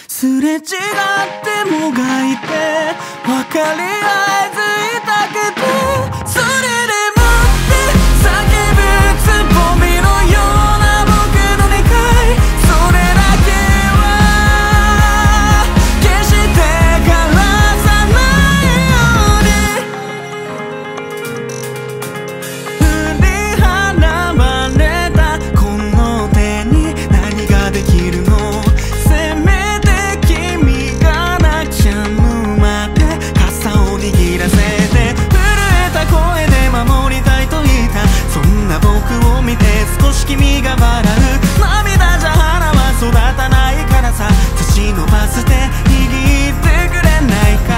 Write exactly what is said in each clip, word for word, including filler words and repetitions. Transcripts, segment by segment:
すれ違ってもがいて分かり合えずいたくて、それでもって叫ぶつぼみのような僕の願い、それだけは決して枯らさないように。振り払われたこの手に何ができるの、せめて君が泣き止むまで傘を握らせて、震えた声で守りたいと言った、そんな僕を見て少し君が笑う。涙じゃ花は育たないからさ、差し伸ばして握ってくれないか。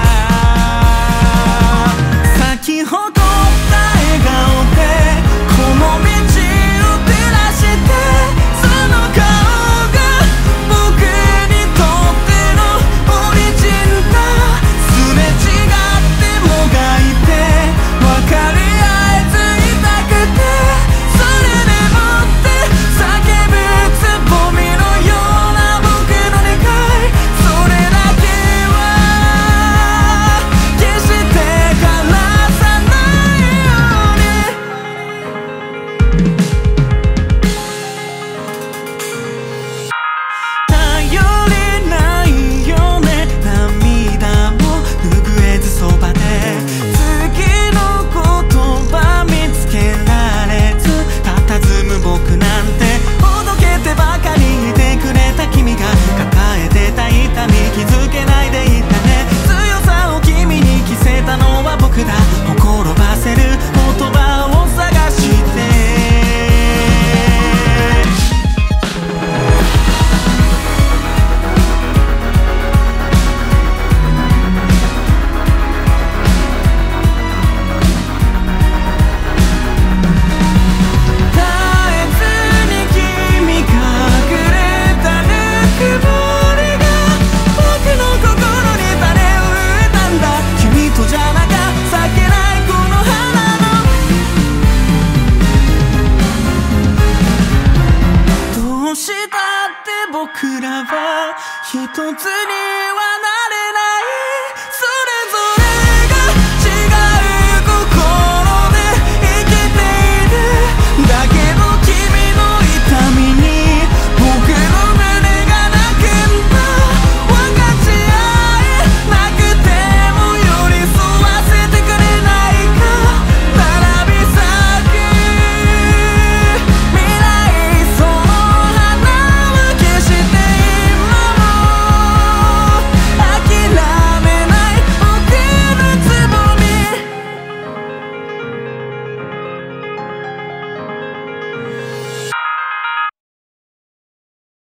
咲き誇った笑顔でこの道を照らして、その顔が僕にとってのオリジンだ。すれ違ってもがいて分かり合えずいたくて、それでもって叫ぶつぼみのような僕の願い、それだけは決して枯らさないように。頼りないよね、涙も拭えずそばで、次の言葉見つけられず佇む僕なんて、ほどけてばかりいてくれた君が抱えてた痛み気づけないでいたね。強さを君に着せたのは僕だ、ほころばせる言葉を探して。絶えずに君がくれたぬくもりが僕の心に種を植えたんだ。君とじゃなきゃ咲けないこの花の、どうしたって僕らは一つに